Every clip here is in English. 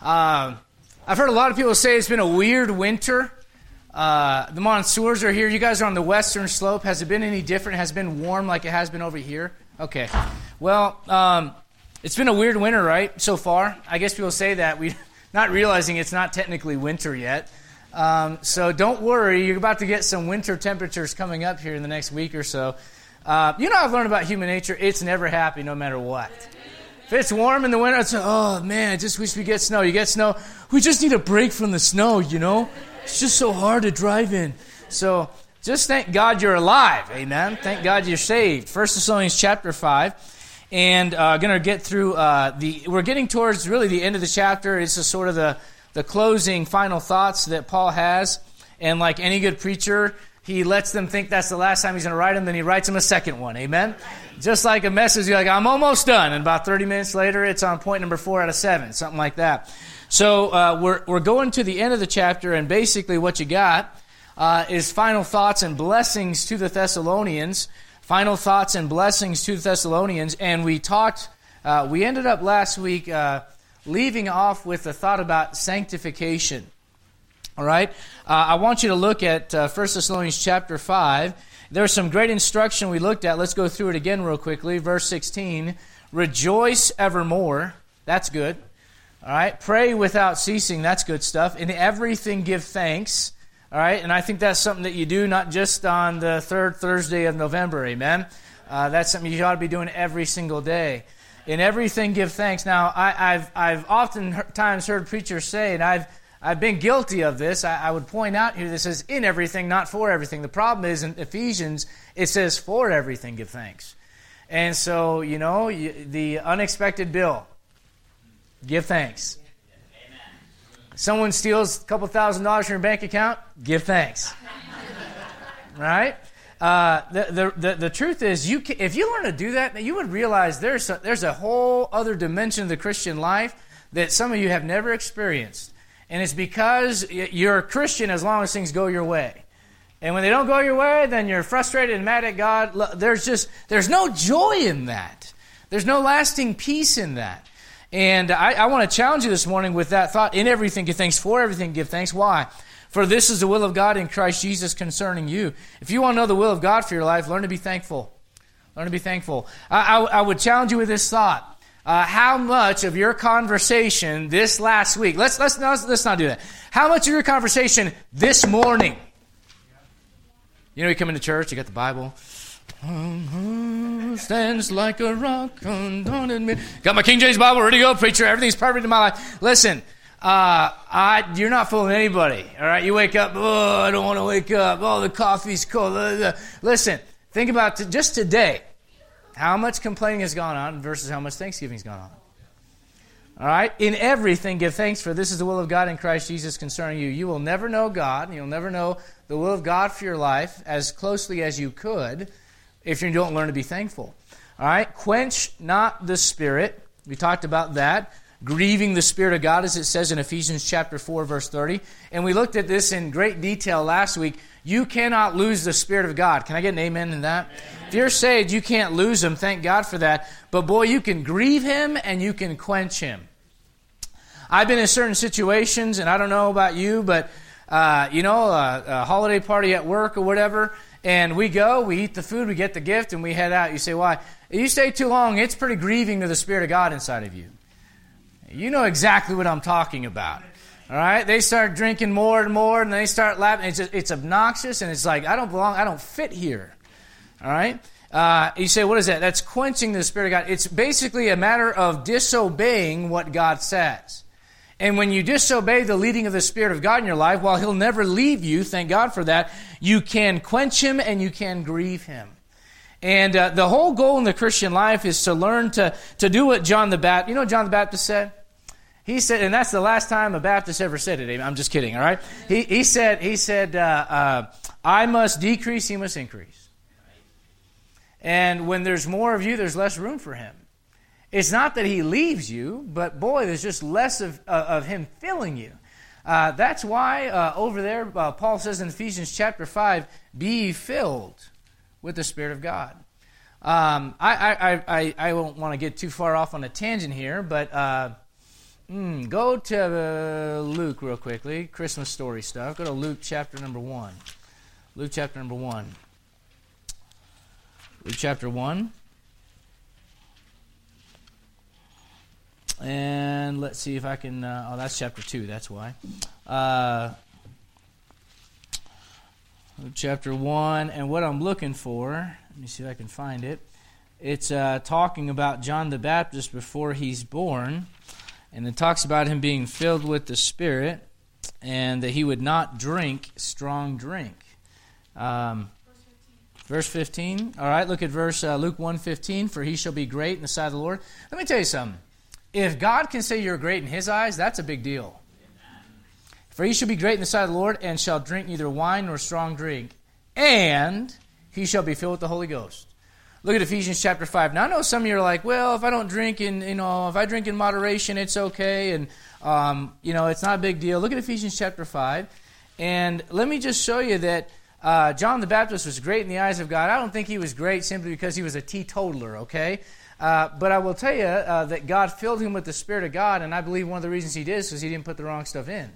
I've heard a lot of people say it's been a weird winter. The Monsoors are here. You guys are on the western slope. Has it been any different? Has it been warm like it has been over here? Okay. Well, it's been a weird winter, right, so far? I guess people say that, not realizing it's not technically winter yet. So don't worry. You're about to get some winter temperatures coming up here in the next week or so. I've learned about human nature. It's never happy no matter what. If it's warm in the winter, it's oh man, I just wish we get snow. You get snow, we just need a break from the snow, It's just so hard to drive in. So just thank God you're alive, amen. Thank God you're saved. 1 Thessalonians chapter 5. And going to get through we're getting towards really the end of the chapter. It's just sort of the closing final thoughts that Paul has. And like any good preacher, he lets them think that's the last time he's going to write them, then he writes them a second one. Amen? Just like a message, you're like, I'm almost done. And about 30 minutes later, it's on point number 4 out of 7, something like that. So we're going to the end of the chapter, and basically what you got is final thoughts and blessings to the Thessalonians. Final thoughts and blessings to the Thessalonians. And we ended up last week leaving off with the thought about sanctification. All right? I want you to look at 1 Thessalonians chapter 5. There's some great instruction we looked at. Let's go through it again real quickly. Verse 16, rejoice evermore. That's good. All right? Pray without ceasing. That's good stuff. In everything give thanks. All right? And I think that's something that you do not just on the third Thursday of November. Amen? That's something you ought to be doing every single day. In everything give thanks. Now, I've oftentimes heard preachers say, and I've been guilty of this. I would point out here, this says in everything, not for everything. The problem is in Ephesians, it says for everything give thanks. And so, the unexpected bill, give thanks. Someone steals a couple $1,000s from your bank account, give thanks. Right? The truth is, if you learn to do that, you would realize there's a whole other dimension of the Christian life that some of you have never experienced. And it's because you're a Christian as long as things go your way. And when they don't go your way, then you're frustrated and mad at God. There's no joy in that. There's no lasting peace in that. And I want to challenge you this morning with that thought. In everything give thanks, for everything give thanks. Why? For this is the will of God in Christ Jesus concerning you. If you want to know the will of God for your life, learn to be thankful. Learn to be thankful. I would challenge you with this thought. How much of your conversation this last week, let's not do that. How much of your conversation this morning, you come into church, you got the Bible, stands like a rock, got my King James Bible ready to go, preacher, everything's perfect in my life. Listen, you're not fooling anybody, all right? You wake up, oh, I don't want to wake up, oh, the coffee's cold. Listen, think about just today. How much complaining has gone on versus how much thanksgiving has gone on. All right? In everything, give thanks, for this is the will of God in Christ Jesus concerning you. You will never know God, and you'll never know the will of God for your life as closely as you could if you don't learn to be thankful. All right? Quench not the Spirit. We talked about that. Grieving the Spirit of God, as it says in Ephesians chapter 4, verse 30. And we looked at this in great detail last week. You cannot lose the Spirit of God. Can I get an amen in that? Amen. If you're saved, you can't lose Him. Thank God for that. But boy, you can grieve Him and you can quench Him. I've been in certain situations, and I don't know about you, but a holiday party at work or whatever, and we go, we eat the food, we get the gift, and we head out. You say, why? If you stay too long, it's pretty grieving to the Spirit of God inside of you. You know exactly what I'm talking about. All right? They start drinking more and more, and they start laughing. It's obnoxious, and it's like, I don't belong, I don't fit here. All right? You say, what is that? That's quenching the Spirit of God. It's basically a matter of disobeying what God says. And when you disobey the leading of the Spirit of God in your life, while He'll never leave you, thank God for that, you can quench Him and you can grieve Him. And the whole goal in the Christian life is to learn to do what John the Baptist, you know what John the Baptist said? He said, and that's the last time a Baptist ever said it. I'm just kidding, all right? He said, I must decrease, He must increase. And when there's more of you, there's less room for Him. It's not that He leaves you, but boy, there's just less of Him filling you. That's why over there, Paul says in Ephesians chapter 5, be filled with the Spirit of God. I won't want to get too far off on a tangent here, but Go to Luke real quickly. Christmas story stuff. Go to Luke chapter number 1. Luke chapter number 1. Luke chapter 1. And let's see if I can... that's chapter 2, that's why. Luke chapter 1, and what I'm looking for... Let me see if I can find it. It's talking about John the Baptist before he's born. And it talks about him being filled with the Spirit and that he would not drink strong drink. Verse 15. All right, look at Luke 1:15. For he shall be great in the sight of the Lord. Let me tell you something. If God can say you're great in His eyes, that's a big deal. For he shall be great in the sight of the Lord and shall drink neither wine nor strong drink. And he shall be filled with the Holy Ghost. Look at Ephesians chapter 5. Now I know some of you are like, well, if I don't drink if I drink in moderation, it's okay, and it's not a big deal. Look at Ephesians chapter 5, and let me just show you that John the Baptist was great in the eyes of God. I don't think he was great simply because he was a teetotaler, okay? But I will tell you that God filled him with the Spirit of God, and I believe one of the reasons he did is because he didn't put the wrong stuff in.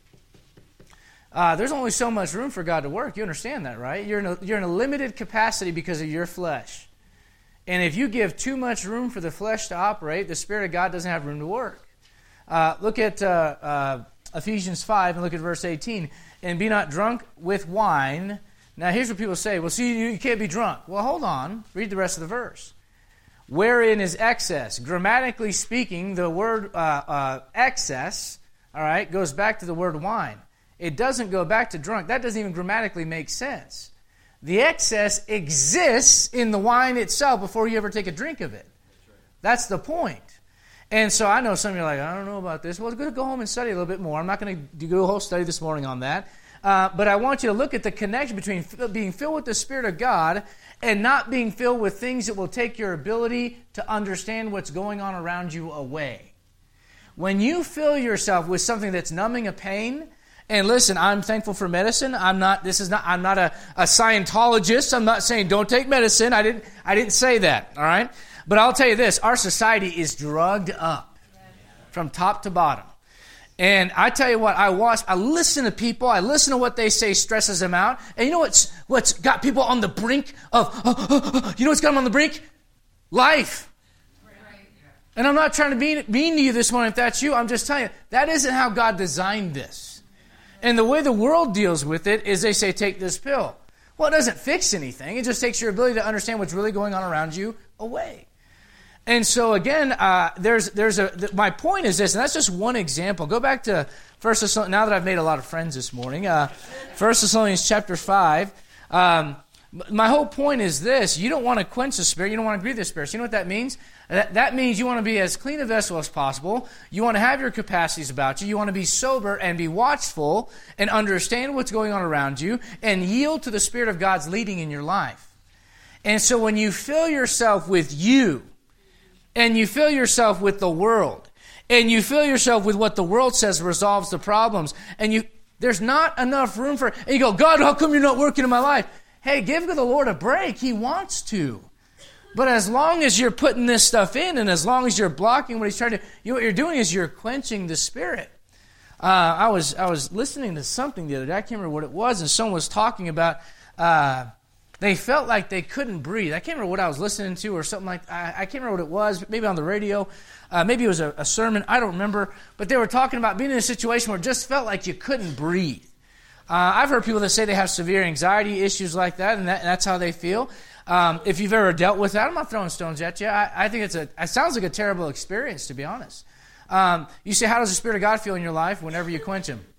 There's only so much room for God to work. You understand that, right? You're in a limited capacity because of your flesh. And if you give too much room for the flesh to operate, the Spirit of God doesn't have room to work. Look at Ephesians 5 and look at verse 18. And be not drunk with wine. Now here's what people say. Well, see, you can't be drunk. Well, hold on. Read the rest of the verse. Wherein is excess. Grammatically speaking, the word excess, all right, goes back to the word wine. It doesn't go back to drunk. That doesn't even grammatically make sense. The excess exists in the wine itself before you ever take a drink of it. That's the point. And so I know some of you are like, I don't know about this. Well, go home and study a little bit more. I'm not going to do a whole study this morning on that. But I want you to look at the connection between being filled with the Spirit of God and not being filled with things that will take your ability to understand what's going on around you away. When you fill yourself with something that's numbing a pain, and listen, I'm thankful for medicine. I'm not a Scientologist. I'm not saying don't take medicine. I didn't say that, all right? But I'll tell you this, our society is drugged up from top to bottom. And I tell you what, I listen to people, I listen to what they say stresses them out. And you know what's got people on the brink of, you know what's got them on the brink? Life. And I'm not trying to be mean to you this morning if that's you. I'm just telling you, that isn't how God designed this. And the way the world deals with it is they say, take this pill. Well, it doesn't fix anything. It just takes your ability to understand what's really going on around you away. And so again, my point is this, and that's just one example. Go back to 1 Thessalonians, now that I've made a lot of friends this morning, 1 Thessalonians chapter 5. My whole point is this, you don't want to quench the Spirit, you don't want to grieve the Spirit. So you know what that means? That means you want to be as clean a vessel as possible. You want to have your capacities about you. You want to be sober and be watchful and understand what's going on around you and yield to the Spirit of God's leading in your life. And so when you fill yourself with you, and you fill yourself with the world, and you fill yourself with what the world says resolves the problems, and there's not enough room for, and you go, God, how come you're not working in my life? Hey, give the Lord a break. He wants to. But as long as you're putting this stuff in, and as long as you're blocking what He's trying to, what you're doing is you're quenching the Spirit. I was listening to something the other day. I can't remember what it was, and someone was talking about they felt like they couldn't breathe. I can't remember what I was listening to or something like that. I can't remember what it was. Maybe on the radio. Maybe it was a sermon. I don't remember. But they were talking about being in a situation where it just felt like you couldn't breathe. I've heard people that say they have severe anxiety issues like that, and that's how they feel. If you've ever dealt with that, I'm not throwing stones at you. I think it sounds like a terrible experience, to be honest. You say, how does the Spirit of God feel in your life whenever you quench Him?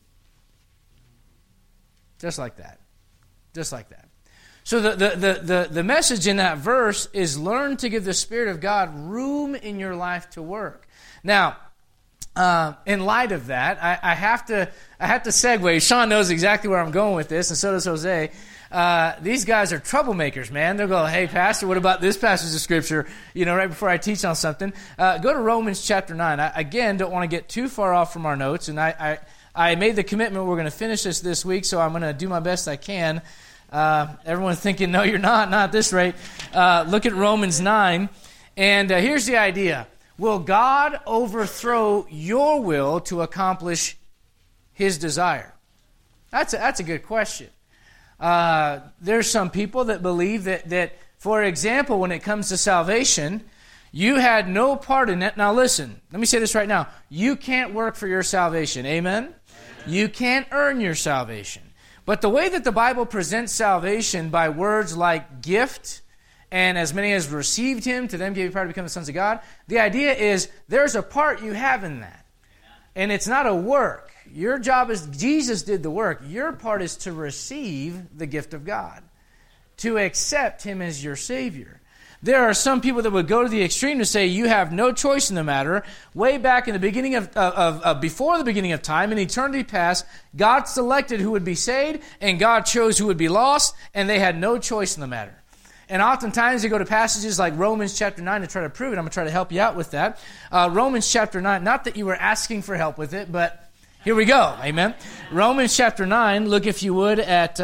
Just like that. Just like that. So the message in that verse is learn to give the Spirit of God room in your life to work. Now, in light of that, I have to segue. Sean knows exactly where I'm going with this, and so does Jose. These guys are troublemakers, man. They'll go, hey, Pastor, what about this passage of Scripture? Right before I teach on something. Go to Romans chapter 9. I, again, don't want to get too far off from our notes, and I made the commitment we're going to finish this week, so I'm going to do my best I can. Everyone's thinking, no, you're not at this rate. Look at Romans 9, and here's the idea. will God overthrow your will to accomplish His desire? That's a good question. There's some people that believe that, for example, when it comes to salvation, you had no part in it. Now listen, let me say this right now. You can't work for your salvation. Amen? Amen. You can't earn your salvation. But the way that the Bible presents salvation by words like gift, and as many as received Him, to them gave you power to become the sons of God, the idea is there's a part you have in that. And it's not a work. Your job is, Jesus did the work. Your part is to receive the gift of God, to accept Him as your Savior. There are some people that would go to the extreme to say you have no choice in the matter. Way back in the beginning before the beginning of time, in eternity past, God selected who would be saved, and God chose who would be lost, and they had no choice in the matter. And oftentimes they go to passages like Romans chapter 9 to try to prove it. I'm going to try to help you out with that. Romans chapter 9, not that you were asking for help with it, but here we go. Amen. Romans chapter 9, look if you would at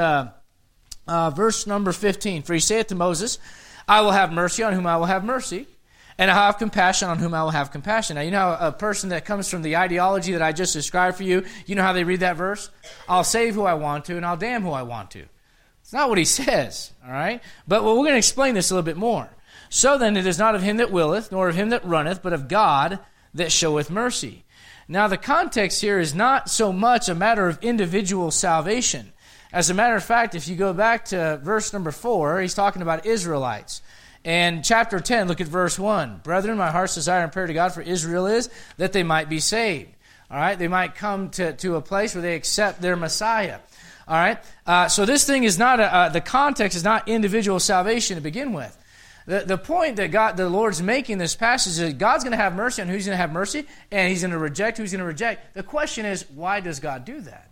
verse number 15. For He saith to Moses, I will have mercy on whom I will have mercy, and I will have compassion on whom I will have compassion. Now, you know a person that comes from the ideology that I just described for you, you know how they read that verse? I'll save who I want to, and I'll damn who I want to. It's not what he says, all right? But we're going to explain this a little bit more. So then, it is not of him that willeth, nor of him that runneth, but of God that showeth mercy. Now, the context here is not so much a matter of individual salvation. As a matter of fact, if you go back to verse number 4, he's talking about Israelites. And chapter 10, look at verse 1. Brethren, my heart's desire and prayer to God for Israel is that they might be saved. All right? They might come to a place where they accept their Messiah. All right? So this thing is not, the context is not individual salvation to begin with. The point that the Lord's making this passage is that God's going to have mercy on who's going to have mercy, and He's going to reject who's going to reject. The question is, why does God do that?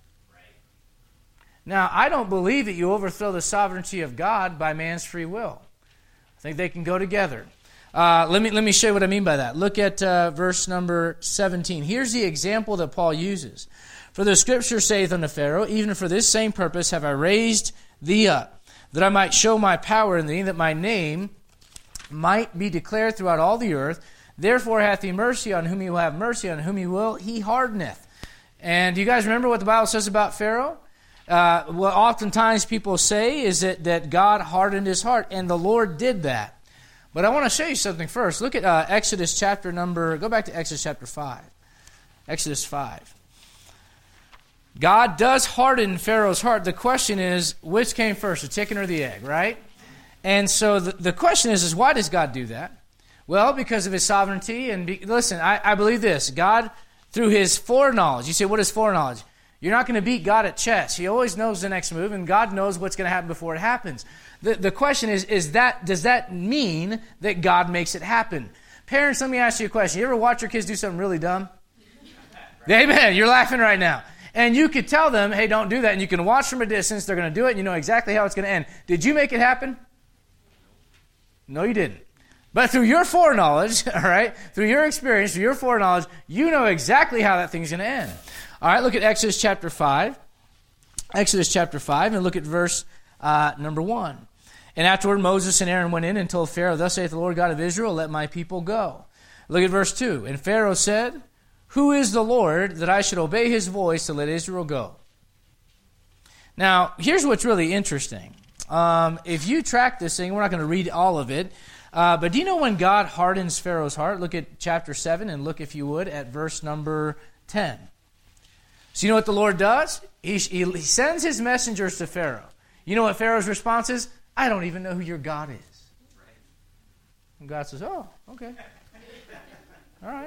Now, I don't believe that you overthrow the sovereignty of God by man's free will. I think they can go together. Let me show you what I mean by that. Look at verse number 17. Here's the example that Paul uses. For the Scripture saith unto Pharaoh, even for this same purpose have I raised thee up, that I might show my power in thee, that my name might be declared throughout all the earth. Therefore hath He mercy on whom He will have mercy, on whom He will He hardeneth. And do you guys remember what the Bible says about Pharaoh? What oftentimes people say is that God hardened his heart, and the Lord did that. But I want to show you something first. Look at Exodus go back to Exodus chapter 5. Exodus 5. God does harden Pharaoh's heart. The question is, which came first, the chicken or the egg, right? And so the question is why does God do that? Well, because of His sovereignty. Listen, I believe this. God, through His foreknowledge. You say, what is foreknowledge? You're not going to beat God at chess. He always knows the next move, and God knows what's going to happen before it happens. The question is does that mean that God makes it happen? Parents, let me ask you a question. You ever watch your kids do something really dumb? Amen. You're laughing right now. And you could tell them, hey, don't do that. And you can watch from a distance. They're going to do it, and you know exactly how it's going to end. Did you make it happen? No, you didn't. But through your foreknowledge, all right, through your experience, through your foreknowledge, you know exactly how that thing's going to end. All right, look at Exodus chapter 5. Exodus chapter 5, and look at verse number 1. And afterward Moses and Aaron went in and told Pharaoh, Thus saith the Lord God of Israel, let my people go. Look at verse 2. And Pharaoh said, Who is the Lord that I should obey His voice to let Israel go? Now, here's what's really interesting. If you track this thing, we're not going to read all of it, but do you know when God hardens Pharaoh's heart? Look at chapter 7 and look, if you would, at verse number 10. So you know what the Lord does? He sends His messengers to Pharaoh. You know what Pharaoh's response is? I don't even know who your God is. And God says, oh, okay. All right.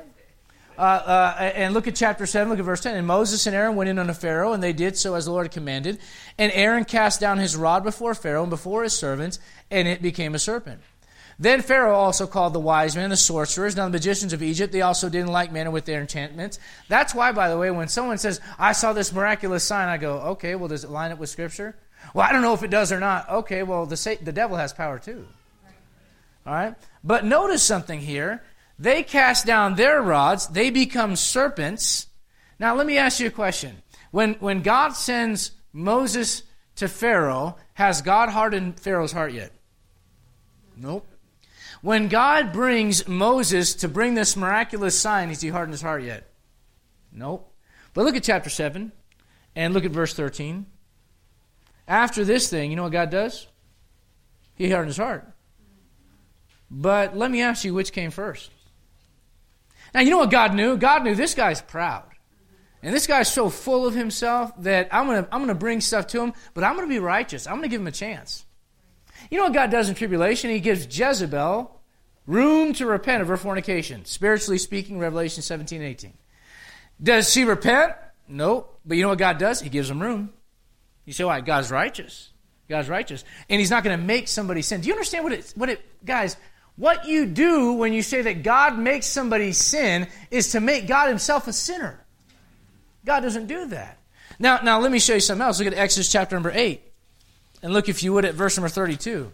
And look at chapter 7, look at verse 10. And Moses and Aaron went in unto Pharaoh, and they did so as the Lord commanded. And Aaron cast down his rod before Pharaoh and before his servants, and it became a serpent. Then Pharaoh also called the wise men, the sorcerers, now the magicians of Egypt. They also did in like manner with their enchantments. That's why, by the way, when someone says, I saw this miraculous sign, I go, okay, well, does it line up with Scripture? Well, I don't know if it does or not. Okay, well, the devil has power too. All right? But notice something here. They cast down their rods. They become serpents. Now, let me ask you a question. When God sends Moses to Pharaoh, has God hardened Pharaoh's heart yet? Nope. When God brings Moses to bring this miraculous sign, has he hardened his heart yet? Nope. But look at chapter 7 and look at verse 13. After this thing, you know what God does? He hardened his heart. But let me ask you, which came first? Now, you know what God knew? God knew this guy's proud. And this guy's so full of himself that I'm gonna bring stuff to him, but I'm going to be righteous. I'm going to give him a chance. You know what God does in tribulation? He gives Jezebel room to repent of her fornication. Spiritually speaking, Revelation 17 and 18. Does she repent? Nope. But you know what God does? He gives them room. You say, why? God's righteous. God's righteous. And he's not going to make somebody sin. Do you understand guys, what you do when you say that God makes somebody sin is to make God himself a sinner. God doesn't do that. Now let me show you something else. Look at Exodus chapter number 8. And look, if you would, at verse number 32.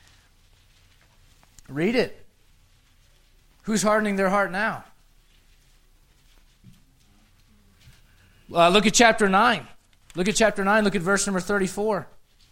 Read it. Who's hardening their heart now? Look at chapter 9. Look at chapter 9. Look at verse number 34.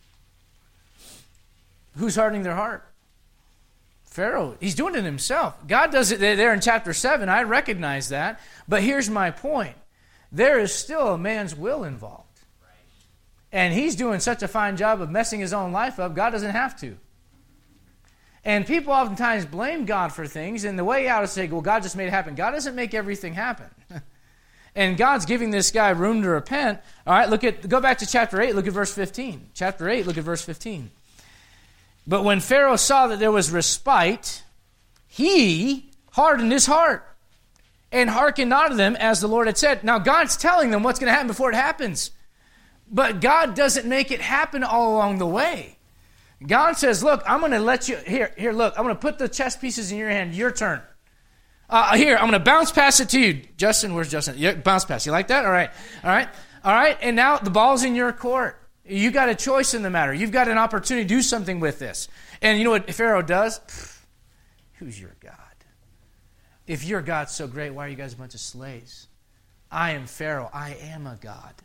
Who's hardening their heart? Pharaoh. He's doing it himself. God does it there in chapter 7. I recognize that. But here's my point. There is still a man's will involved. And he's doing such a fine job of messing his own life up, God doesn't have to. And people oftentimes blame God for things, and the way out is to say, well, God just made it happen. God doesn't make everything happen. And God's giving this guy room to repent. All right, go back to chapter 8, look at verse 15. Chapter 8, look at verse 15. But when Pharaoh saw that there was respite, he hardened his heart and hearkened not to them as the Lord had said. Now, God's telling them what's going to happen before it happens. But God doesn't make it happen all along the way. God says, look, I'm going to let you, here, look, I'm going to put the chess pieces in your hand, your turn. Here, I'm going to bounce pass it to you. Justin, where's Justin? Yeah, bounce pass. You like that? All right. And now the ball's in your court. You got a choice in the matter. You've got an opportunity to do something with this. And you know what Pharaoh does? Who's your God? If your God's so great, why are you guys a bunch of slaves? I am Pharaoh. I am a God.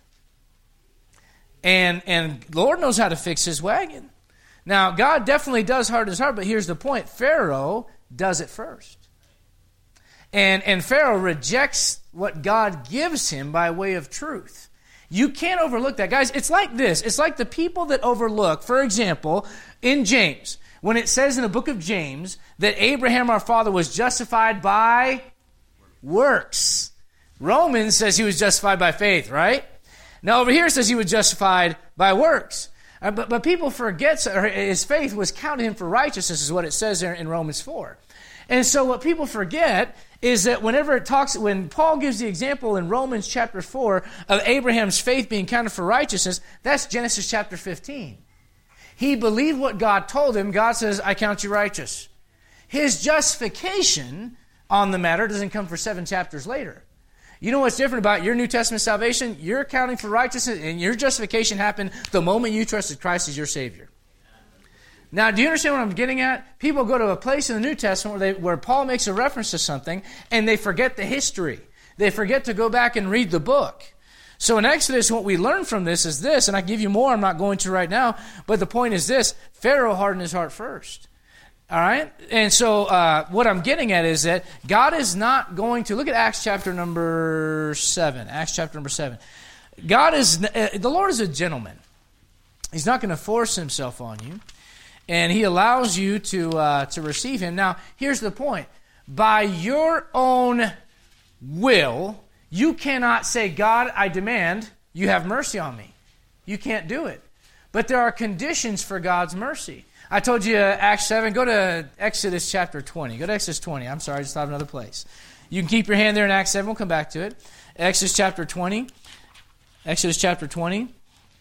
And Lord knows how to fix his wagon. Now, God definitely does harden his heart, but here's the point. Pharaoh does it first. And Pharaoh rejects what God gives him by way of truth. You can't overlook that. Guys, it's like this. It's like the people that overlook, for example, in James, when it says in the book of James that Abraham our father was justified by works. Romans says he was justified by faith, right? Now over here it says he was justified by works. But people forget his faith was counted him for righteousness is what it says there in Romans 4. And so what people forget is that when Paul gives the example in Romans chapter 4 of Abraham's faith being counted for righteousness, that's Genesis chapter 15. He believed what God told him. God says, I count you righteous. His justification on the matter doesn't come for 7 chapters later. You know what's different about your New Testament salvation? You're counting for righteousness, and your justification happened the moment you trusted Christ as your Savior. Now, do you understand what I'm getting at? People go to a place in the New Testament where Paul makes a reference to something, and they forget the history. They forget to go back and read the book. So in Exodus, what we learn from this is this, and I can give you more, I'm not going to right now, but the point is this, Pharaoh hardened his heart first. All right? And so what I'm getting at is that God is not going to, look at Acts chapter number 7. Acts chapter number 7. The Lord is a gentleman. He's not going to force himself on you. And he allows you to receive him. Now, here's the point. By your own will, you cannot say, God, I demand you have mercy on me. You can't do it. But there are conditions for God's mercy. I told you Acts 7. Go to Exodus chapter 20. Go to Exodus 20. I'm sorry, I just thought of another place. You can keep your hand there in Acts 7. We'll come back to it. Exodus chapter 20. Exodus chapter 20.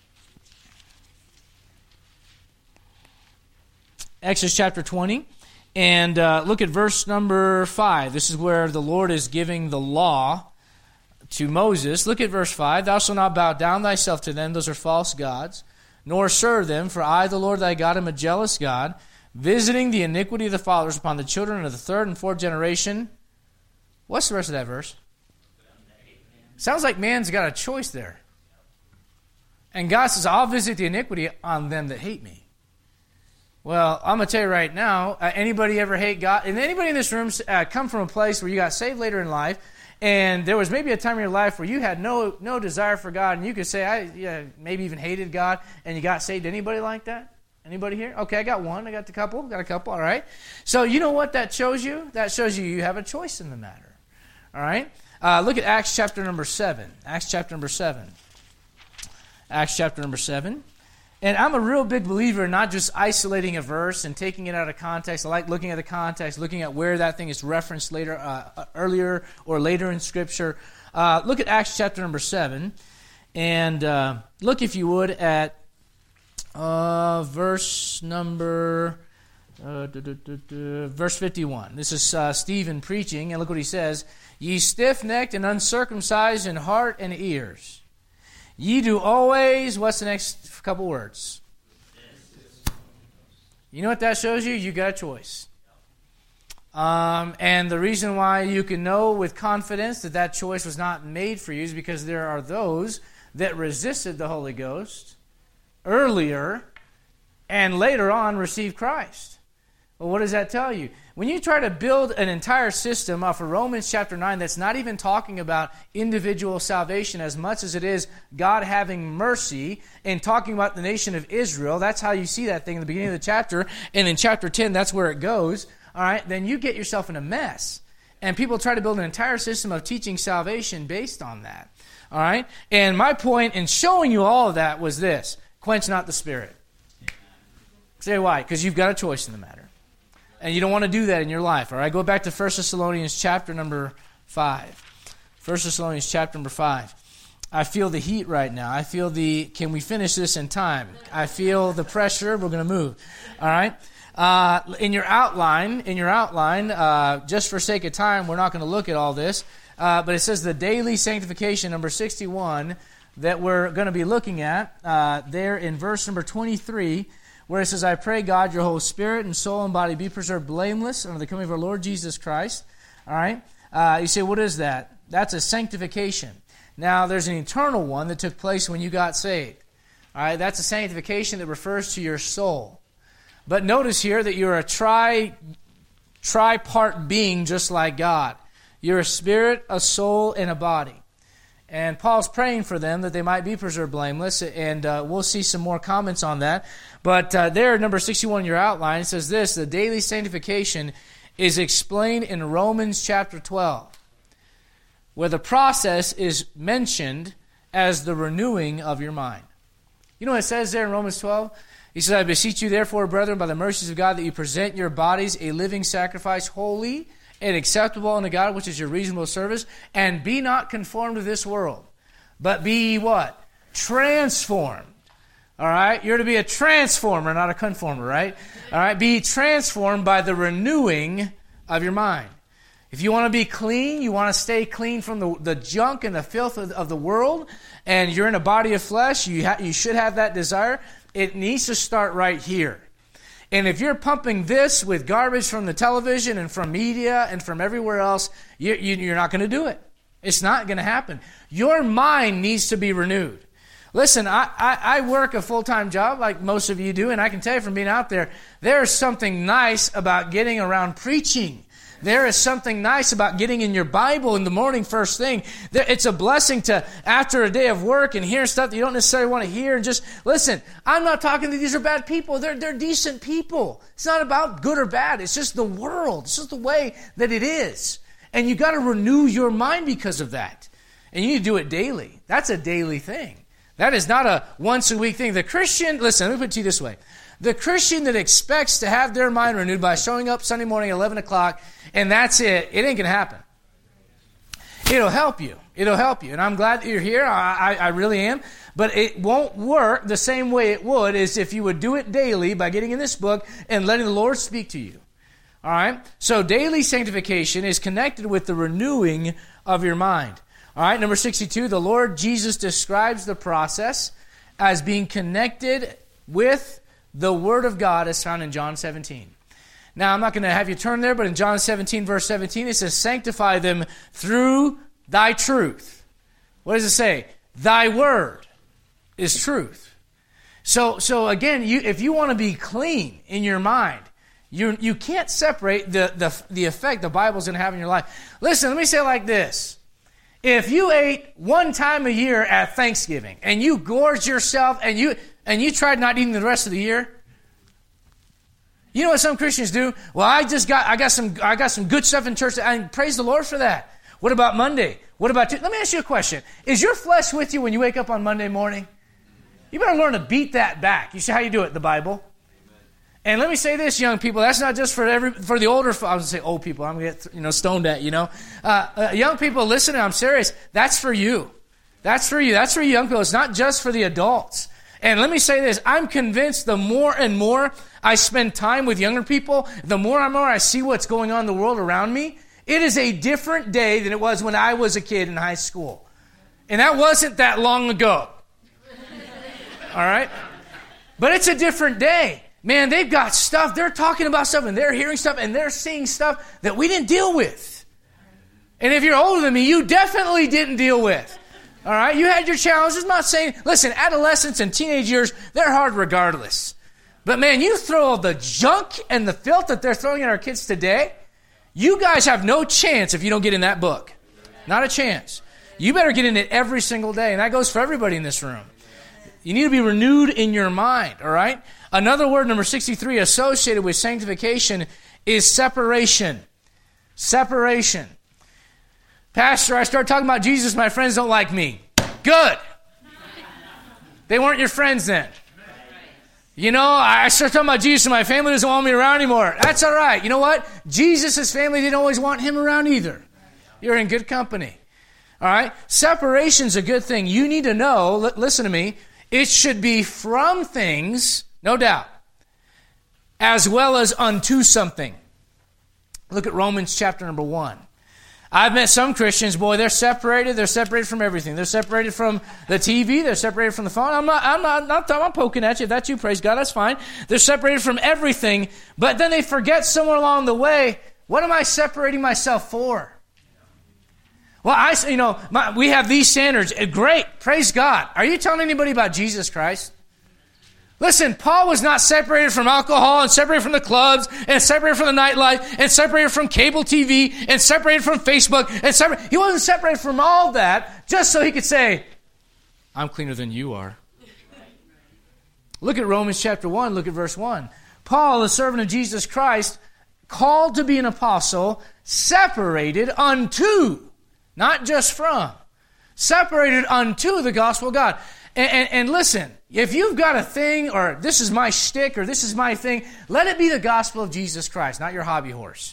Exodus chapter 20, and look at verse number 5. This is where the Lord is giving the law to Moses. Look at verse 5. Thou shalt not bow down thyself to them, those are false gods, nor serve them, for I, the Lord thy God, am a jealous God, visiting the iniquity of the fathers upon the children of the third and fourth generation. What's the rest of that verse? Sounds like man's got a choice there. And God says, I'll visit the iniquity on them that hate me. Well, I'm going to tell you right now, anybody ever hate God? And anybody in this room come from a place where you got saved later in life, and there was maybe a time in your life where you had no desire for God, and you could say, I maybe even hated God, and you got saved. Anybody like that? Anybody here? Okay, I got one. I got a couple, all right. So you know what that shows you? That shows you have a choice in the matter, all right? Look at Acts chapter number 7. Acts chapter number 7. Acts chapter number 7. And I'm a real big believer in not just isolating a verse and taking it out of context. I like looking at the context, looking at where that thing is referenced earlier or later in Scripture. Look at Acts chapter number 7. And look, if you would, at verse number... verse 51. This is Stephen preaching, and look what he says. Ye stiff-necked and uncircumcised in heart and ears. Ye do always, what's the next couple words? You know what that shows you? You got a choice. And the reason why you can know with confidence that that choice was not made for you is because there are those that resisted the Holy Ghost earlier and later on received Christ. Well, what does that tell you? When you try to build an entire system off of Romans chapter 9 that's not even talking about individual salvation as much as it is God having mercy and talking about the nation of Israel, that's how you see that thing in the beginning of the chapter, and in chapter 10, that's where it goes, all right, then you get yourself in a mess. And people try to build an entire system of teaching salvation based on that, all right? And my point in showing you all of that was this: quench not the Spirit. Say why? Because you've got a choice in the matter. And you don't want to do that in your life, all right? Go back to 1 Thessalonians chapter number 5. 1 Thessalonians chapter number 5. I feel the heat right now. I feel can we finish this in time? I feel the pressure. We're going to move, all right? In your outline, just for sake of time, we're not going to look at all this, but it says the daily sanctification, number 61, that we're going to be looking at there in verse number 23, where it says, I pray God your whole spirit and soul and body be preserved blameless under the coming of our Lord Jesus Christ. All right? You say, what is that? That's a sanctification. Now, there's an eternal one that took place when you got saved. All right? That's a sanctification that refers to your soul. But notice here that you're a tripart being just like God. You're a spirit, a soul, and a body. And Paul's praying for them that they might be preserved blameless, and we'll see some more comments on that. But there, number 61 in your outline, it says this: the daily sanctification is explained in Romans chapter 12, where the process is mentioned as the renewing of your mind. You know what it says there in Romans 12? He says, I beseech you therefore, brethren, by the mercies of God, that you present your bodies a living sacrifice, holy and acceptable unto God, which is your reasonable service, and be not conformed to this world, but be ye what? Transformed. All right? You're to be a transformer, not a conformer, right? All right? Be transformed by the renewing of your mind. If you want to be clean, you want to stay clean from the junk and the filth of the world, and you're in a body of flesh, you should have that desire. It needs to start right here. And if you're pumping this with garbage from the television and from media and from everywhere else, you're not going to do it. It's not going to happen. Your mind needs to be renewed. Listen, I work a full-time job like most of you do, and I can tell you from being out there, there's something nice about getting around preaching. There is something nice about getting in your Bible in the morning first thing. It's a blessing to, after a day of work and hear stuff that you don't necessarily want to hear, and just, listen, I'm not talking that these are bad people. They're decent people. It's not about good or bad. It's just the world. It's just the way that it is. And you've got to renew your mind because of that. And you need to do it daily. That's a daily thing. That is not a once-a-week thing. The Christian, listen, let me put it to you this way. The Christian that expects to have their mind renewed by showing up Sunday morning at 11 o'clock, and that's it ain't going to happen. It'll help you. It'll help you. And I'm glad that you're here. I really am. But it won't work the same way it would as if you would do it daily by getting in this book and letting the Lord speak to you. All right? So daily sanctification is connected with the renewing of your mind. All right, number 62, the Lord Jesus describes the process as being connected with the Word of God as found in John 17. Now, I'm not going to have you turn there, but in John 17, verse 17, it says, sanctify them through thy truth. What does it say? Thy word is truth. So again, if you want to be clean in your mind, you can't separate the effect the Bible's going to have in your life. Listen, let me say it like this. If you ate one time a year at Thanksgiving and you gorged yourself and you tried not eating the rest of the year, you know what some Christians do? Well, I got some good stuff in church, and praise the Lord for that. What about Monday? What about Tuesday? Let me ask you a question. Is your flesh with you when you wake up on Monday morning? You better learn to beat that back. You see how you do it, the Bible. And let me say this, young people, that's not just for the older, I was going to say old people, I'm going to get stoned at, young people, listen, I'm serious, that's for you. That's for you. That's for you young people. It's not just for the adults. And let me say this, I'm convinced the more and more I spend time with younger people, the more and more I see what's going on in the world around me, it is a different day than it was when I was a kid in high school. And that wasn't that long ago. All right? But it's a different day. Man, they've got stuff. They're talking about stuff, and they're hearing stuff, and they're seeing stuff that we didn't deal with. And if you're older than me, you definitely didn't deal with. All right? You had your challenges. I'm not saying, listen, adolescence and teenage years, they're hard regardless. But man, you throw the junk and the filth that they're throwing at our kids today, you guys have no chance if you don't get in that book. Not a chance. You better get in it every single day, and that goes for everybody in this room. You need to be renewed in your mind, all right? Another word, number 63, associated with sanctification is separation. Separation. Pastor, I started talking about Jesus, my friends don't like me. Good. They weren't your friends then. I started talking about Jesus and my family doesn't want me around anymore. That's all right. You know what? Jesus' family didn't always want him around either. You're in good company. All right? Separation's a good thing. You need to know, listen to me, it should be from things, no doubt, as well as unto something. Look at Romans chapter number 1. I've met some Christians, boy, they're separated from everything. They're separated from the TV, they're separated from the phone. I'm not poking at you. If that's you, praise God, that's fine. They're separated from everything, but then they forget somewhere along the way, what am I separating myself for? Well, we have these standards. Great, praise God. Are you telling anybody about Jesus Christ? Listen, Paul was not separated from alcohol and separated from the clubs and separated from the nightlife and separated from cable TV and separated from Facebook and he wasn't separated from all that just so he could say, I'm cleaner than you are. Look at Romans chapter 1, look at verse 1. Paul, the servant of Jesus Christ, called to be an apostle, separated unto, not just from, separated unto the gospel of God. And listen, if you've got a thing, or this is my shtick, or this is my thing, let it be the gospel of Jesus Christ, not your hobby horse.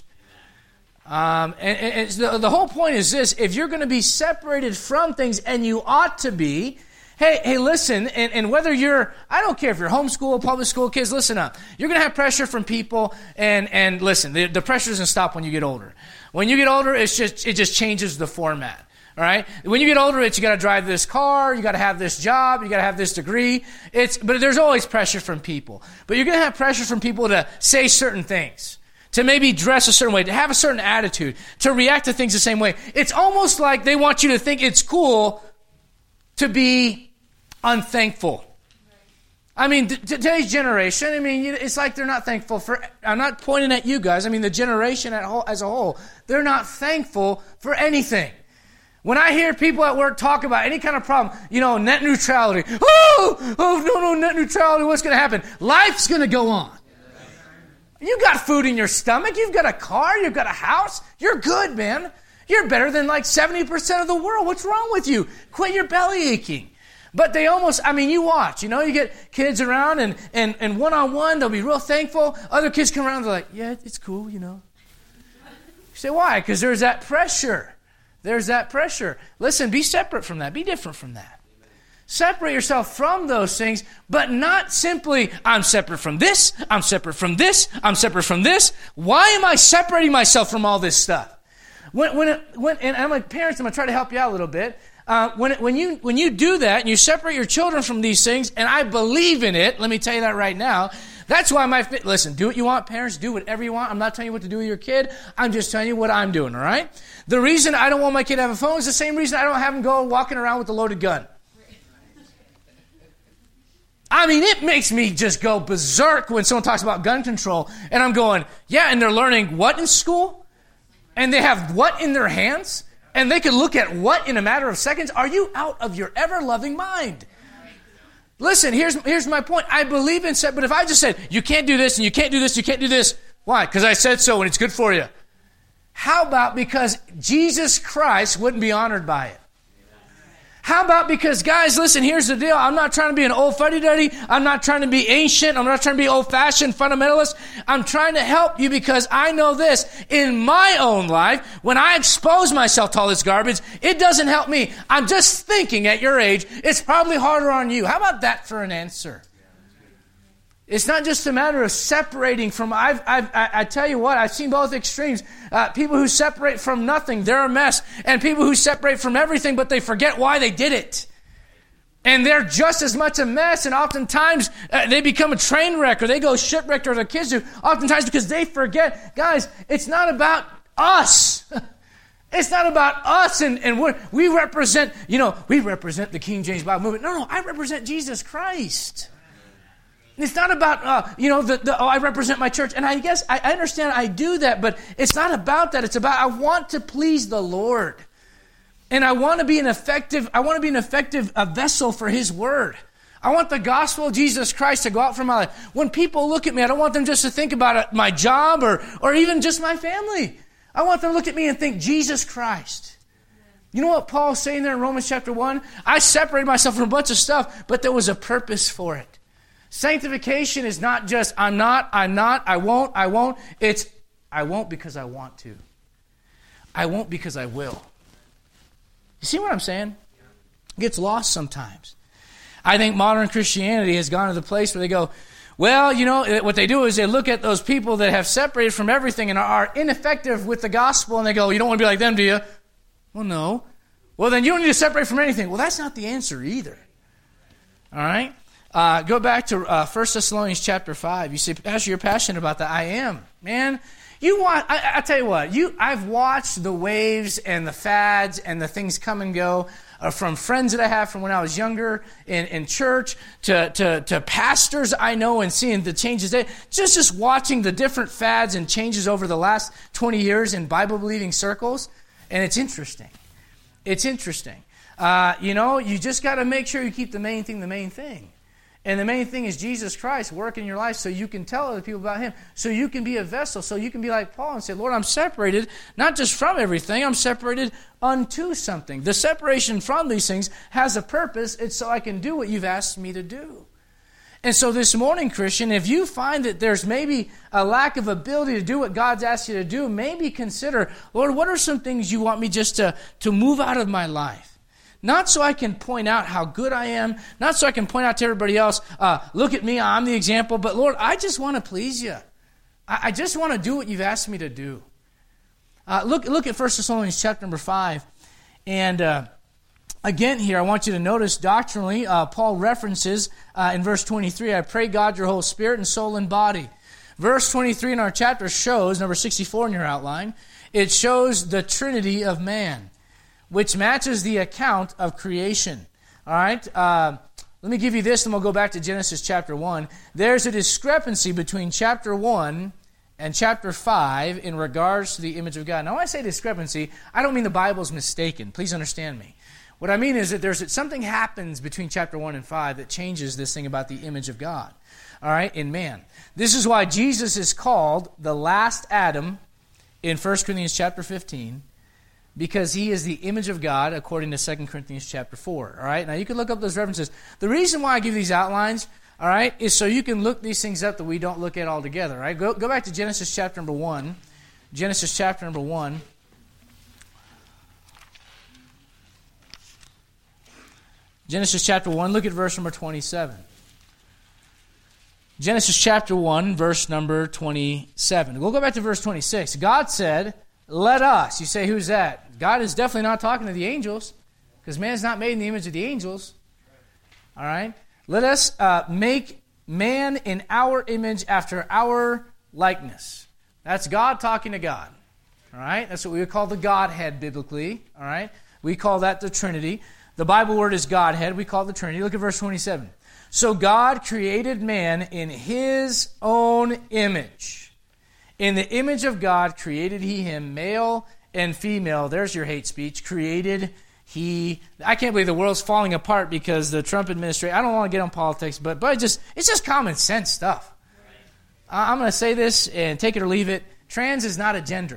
The whole point is this, if you're going to be separated from things, and you ought to be, hey, listen, and whether I don't care if you're homeschool, public school kids, listen up. You're going to have pressure from people, and listen, the pressure doesn't stop when you get older. When you get older, it just changes the format. All right. When you get older, you got to drive this car, you got to have this job, you got to have this degree. But there's always pressure from people. But you're going to have pressure from people to say certain things, to maybe dress a certain way, to have a certain attitude, to react to things the same way. It's almost like they want you to think it's cool to be unthankful. I mean, today's generation, it's like they're not thankful for, I'm not pointing at you guys, the generation as a whole, they're not thankful for anything. When I hear people at work talk about any kind of problem, net neutrality. No, net neutrality, what's going to happen? Life's going to go on. You got food in your stomach. You've got a car. You've got a house. You're good, man. You're better than like 70% of the world. What's wrong with you? Quit your belly aching. But they almost, you watch. You get kids around and one-on-one, they'll be real thankful. Other kids come around, they're like, yeah, it's cool, You say, why? Because there's that pressure. There's that pressure. Listen, be separate from that. Be different from that. Amen. Separate yourself from those things, but not simply, I'm separate from this, I'm separate from this, I'm separate from this. Why am I separating myself from all this stuff? And I'm like, parents, I'm going to try to help you out a little bit. When you do that, and you separate your children from these things, and I believe in it, let me tell you that right now, that's why listen, do what you want, parents, do whatever you want. I'm not telling you what to do with your kid. I'm just telling you what I'm doing, all right? The reason I don't want my kid to have a phone is the same reason I don't have him go walking around with a loaded gun. I mean, it makes me just go berserk when someone talks about gun control. And I'm going, yeah, and they're learning what in school? And they have what in their hands? And they can look at what in a matter of seconds? Are you out of your ever-loving mind? Listen, here's my point. I believe in but if I just said, you can't do this, and you can't do this, you can't do this. Why? Because I said so, and it's good for you. How about because Jesus Christ wouldn't be honored by it? How about because, guys, listen, here's the deal. I'm not trying to be an old fuddy-duddy. I'm not trying to be ancient. I'm not trying to be old-fashioned fundamentalist. I'm trying to help you because I know this. In my own life, when I expose myself to all this garbage, it doesn't help me. I'm just thinking at your age, it's probably harder on you. How about that for an answer? It's not just a matter of separating from, I tell you what, I've seen both extremes. People who separate from nothing, they're a mess. And people who separate from everything, but they forget why they did it. And they're just as much a mess, and oftentimes they become a train wreck, or they go shipwrecked, or their kids do, oftentimes because they forget. Guys, it's not about us. It's not about us, and we represent, we represent the King James Bible movement. No, I represent Jesus Christ. It's not about, I represent my church. And I guess I understand I do that, but it's not about that. It's about I want to please the Lord. And I want to be an effective vessel for His Word. I want the gospel of Jesus Christ to go out from my life. When people look at me, I don't want them just to think about my job or even just my family. I want them to look at me and think, Jesus Christ. You know what Paul's saying there in Romans chapter 1? I separated myself from a bunch of stuff, but there was a purpose for it. Sanctification is not just, I won't. It's, I won't because I want to. I won't because I will. You see what I'm saying? It gets lost sometimes. I think modern Christianity has gone to the place where they go, well, what they do is they look at those people that have separated from everything and are ineffective with the gospel, and they go, you don't want to be like them, do you? Well, no. Well, then you don't need to separate from anything. Well, that's not the answer either. All right? Go back to 1 Thessalonians chapter 5. You say, Pastor, you're passionate about that. I am. Man, I tell you what, I've watched the waves and the fads and the things come and go from friends that I have from when I was younger in church to pastors I know and seeing the changes. Just watching the different fads and changes over the last 20 years in Bible-believing circles. And it's interesting. It's interesting. You just got to make sure you keep the main thing the main thing. And the main thing is Jesus Christ work in your life so you can tell other people about Him. So you can be a vessel. So you can be like Paul and say, Lord, I'm separated, not just from everything, I'm separated unto something. The separation from these things has a purpose. It's so I can do what you've asked me to do. And so this morning, Christian, if you find that there's maybe a lack of ability to do what God's asked you to do, maybe consider, Lord, what are some things you want me just to move out of my life? Not so I can point out how good I am, not so I can point out to everybody else, look at me, I'm the example, but Lord, I just want to please you. I just want to do what you've asked me to do. Look at 1 Thessalonians chapter number 5. And again here, I want you to notice doctrinally, Paul references in verse 23, I pray God your whole spirit and soul and body. Verse 23 in our chapter shows, number 64 in your outline, it shows the Trinity of man, which matches the account of creation. All right? Let me give you this, and we'll go back to Genesis chapter 1. There's a discrepancy between chapter 1 and chapter 5 in regards to the image of God. Now, when I say discrepancy, I don't mean the Bible's mistaken. Please understand me. What I mean is that something happens between chapter 1 and 5 that changes this thing about the image of God. All right? In man. This is why Jesus is called the last Adam in 1 Corinthians chapter 15, because He is the image of God according to 2 Corinthians chapter 4. All right? Now, you can look up those references. The reason why I give these outlines, all right, is so you can look these things up that we don't look at all together. All right? Go back to Genesis chapter number 1. Genesis chapter number 1. Genesis chapter 1, look at verse number 27. Genesis chapter 1, verse number 27. We'll go back to verse 26. God said, let us. You say, who's that? God is definitely not talking to the angels, because man's not made in the image of the angels. All right? Let us make man in our image after our likeness. That's God talking to God. All right? That's what we would call the Godhead biblically. All right? We call that the Trinity. The Bible word is Godhead. We call it the Trinity. Look at verse 27. So God created man in his own image. In the image of God created he him, male and female. There's your hate speech. Created he. I can't believe the world's falling apart because the Trump administration. I don't want to get on politics, but it's just common sense stuff. I'm going to say this and take it or leave it. Trans is not a gender.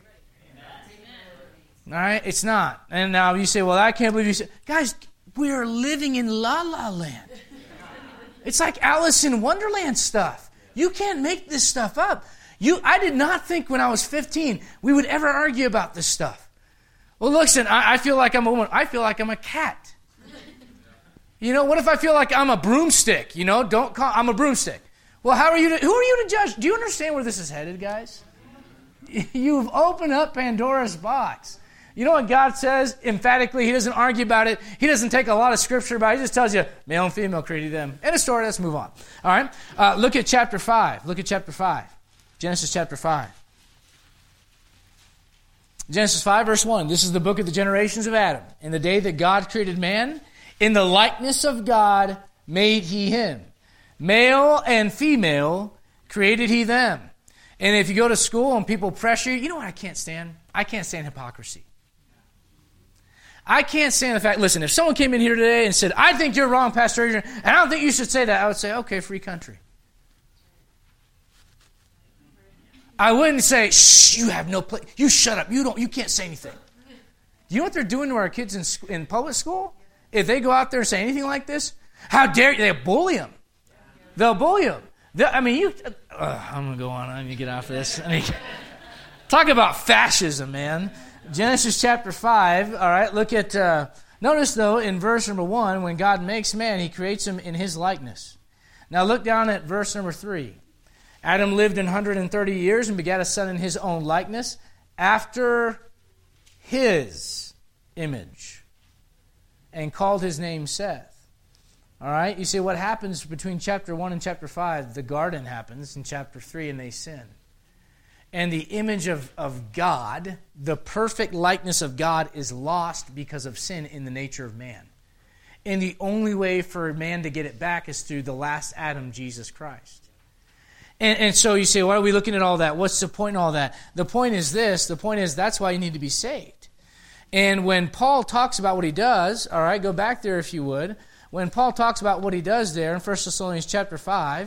All right? It's not. And now you say, well, I can't believe you said. Guys, we're living in La La Land. It's like Alice in Wonderland stuff. You can't make this stuff up. I did not think when I was 15 we would ever argue about this stuff. Well, listen, I feel like I'm a woman. I feel like I'm a cat. What if I feel like I'm a broomstick? I'm a broomstick. Well, who are you to judge? Do you understand where this is headed, guys? You've opened up Pandora's box. You know what God says emphatically? He doesn't argue about it. He doesn't take a lot of scripture about it. He just tells you, male and female created them. End of story. Let's move on. All right? Look at chapter 5. Look at chapter 5. Genesis chapter 5. Genesis 5, verse 1. This is the book of the generations of Adam. In the day that God created man, in the likeness of God made he him. Male and female created he them. And if you go to school and people pressure you, you know what I can't stand? I can't stand hypocrisy. I can't stand the fact, listen, if someone came in here today and said, I think you're wrong, Pastor Adrian, and I don't think you should say that, I would say, okay, free country. I wouldn't say, shh, you have no place. You shut up. You can't say anything. Do you know what they're doing to our kids in public school? If they go out there and say anything like this, how dare you? They'll bully them. They'll bully them. I'm going to go on. I need to get off of this. Talk about fascism, man. Genesis chapter 5, all right, look at, notice though, in verse number 1, when God makes man, he creates him in his likeness. Now look down at verse number 3. Adam lived 130 years and begat a son in his own likeness, after his image, and called his name Seth. All right, you see what happens between chapter 1 and chapter 5, the garden happens in chapter 3, and they sin. And the image of God, the perfect likeness of God, is lost because of sin in the nature of man. And the only way for man to get it back is through the last Adam, Jesus Christ. And so you say, why are we looking at all that? What's the point in all that? The point is this. The point is that's why you need to be saved. And when Paul talks about what he does, all right, go back there if you would. When Paul talks about what he does there in 1 Thessalonians chapter 5,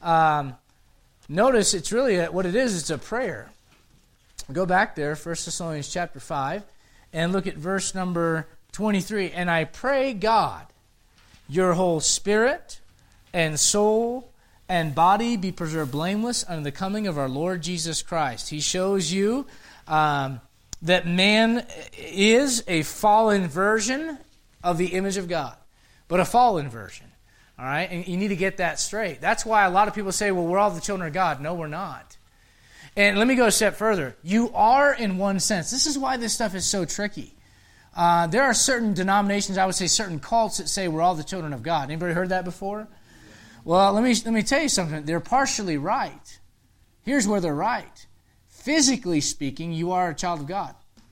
notice it's really what it is. It's a prayer. Go back there, 1 Thessalonians chapter 5, and look at verse number 23. And I pray God, your whole spirit and soul and body be preserved blameless unto the coming of our Lord Jesus Christ. He shows you that man is a fallen version of the image of God, but a fallen version. All right, and you need to get that straight. That's why a lot of people say, well, we're all the children of God. No, we're not. And let me go a step further. You are in one sense. This is why this stuff is so tricky. There are certain denominations, I would say certain cults that say we're all the children of God. Anybody heard that before? Well, let me tell you something. They're partially right. Here's where they're right. Physically speaking, you are a child of God.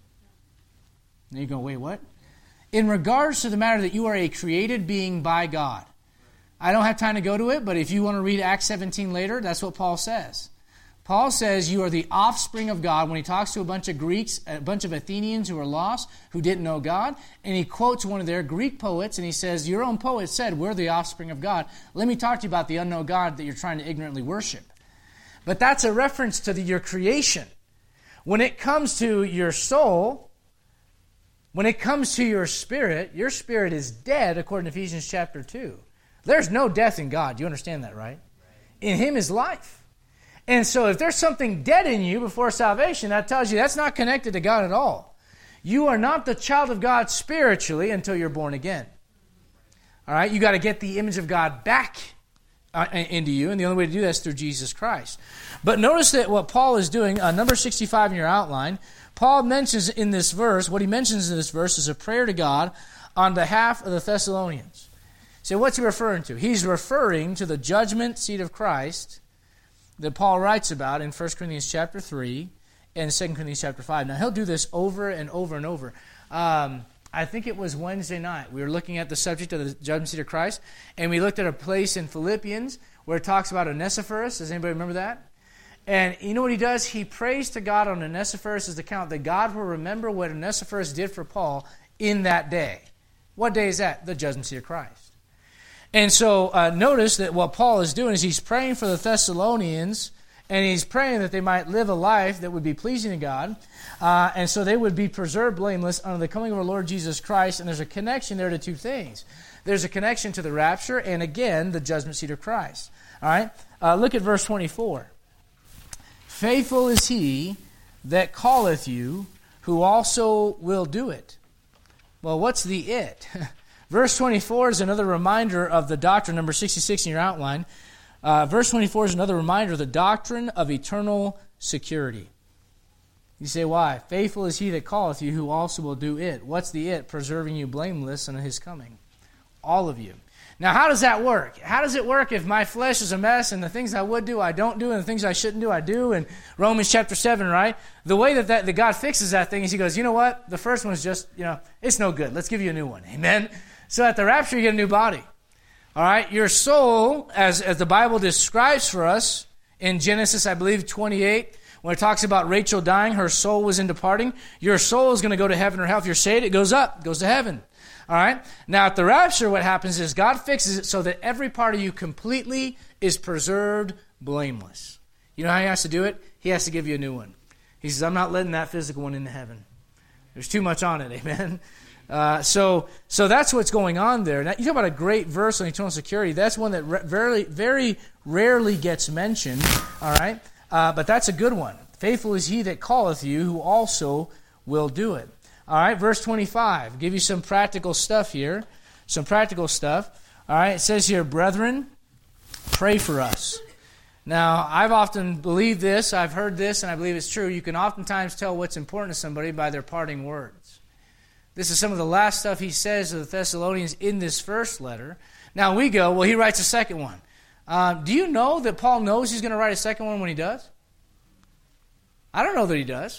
And you go, wait, what? In regards to the matter that you are a created being by God. I don't have time to go to it, but if you want to read Acts 17 later, that's what Paul says. Paul says you are the offspring of God when he talks to a bunch of Greeks, a bunch of Athenians who are lost, who didn't know God, and he quotes one of their Greek poets, and he says, your own poet said, we're the offspring of God. Let me talk to you about the unknown God that you're trying to ignorantly worship. But that's a reference to your creation. When it comes to your soul, when it comes to your spirit is dead, according to Ephesians chapter 2. There's no death in God. You understand that, right? In Him is life. And so if there's something dead in you before salvation, that tells you that's not connected to God at all. You are not the child of God spiritually until you're born again. All right? You got to get the image of God back into you, and the only way to do that is through Jesus Christ. But notice that what Paul is doing, number 65 in your outline, Paul mentions in this verse, what he mentions in this verse is a prayer to God on behalf of the Thessalonians. So what's he referring to? He's referring to the judgment seat of Christ that Paul writes about in 1 Corinthians chapter 3 and 2 Corinthians chapter 5. Now, he'll do this over and over and over. I I think it was Wednesday night. We were looking at the subject of the judgment seat of Christ, and we looked at a place in Philippians where it talks about Onesiphorus. Does anybody remember that? And you know what he does? He prays to God on Onesiphorus' account that God will remember what Onesiphorus did for Paul in that day. What day is that? The judgment seat of Christ. And so notice that what Paul is doing is he's praying for the Thessalonians, and he's praying that they might live a life that would be pleasing to God, and so they would be preserved blameless under the coming of our Lord Jesus Christ. And there's a connection there to two things. There's a connection to the rapture and, again, the judgment seat of Christ. All right? Look at verse 24. Faithful is he that calleth you, who also will do it. Well, what's the it? Verse 24 is another reminder of the doctrine, number 66 in your outline. Verse 24 is another reminder of the doctrine of eternal security. You say, why? Faithful is he that calleth you, who also will do it. What's the it? Preserving you blameless unto his coming. All of you. Now, how does that work? How does it work if my flesh is a mess and the things I would do, I don't do, and the things I shouldn't do, I do? And Romans chapter 7, right? The way that God fixes that thing is he goes, you know what? The first one is just, it's no good. Let's give you a new one. Amen? So at the rapture, you get a new body. All right? Your soul, as the Bible describes for us in Genesis, I believe, 28, when it talks about Rachel dying, her soul was in departing. Your soul is going to go to heaven or hell. If you're saved, it goes up, goes to heaven. All right? Now, at the rapture, what happens is God fixes it so that every part of you completely is preserved blameless. You know how he has to do it? He has to give you a new one. He says, I'm not letting that physical one into heaven. There's too much on it, amen? So that's what's going on there. Now, you talk about a great verse on eternal security. That's one that very rarely gets mentioned, all right? But that's a good one. Faithful is he that calleth you, who also will do it. All right, verse 25. I'll give you some practical stuff here. Some practical stuff. All right, it says here, brethren, pray for us. Now, I've often believed this. I've heard this, and I believe it's true. You can oftentimes tell what's important to somebody by their parting words. This is some of the last stuff he says to the Thessalonians in this first letter. Now, we go, well, he writes a second one. Do you know that Paul knows he's going to write a second one when he does? I don't know that he does.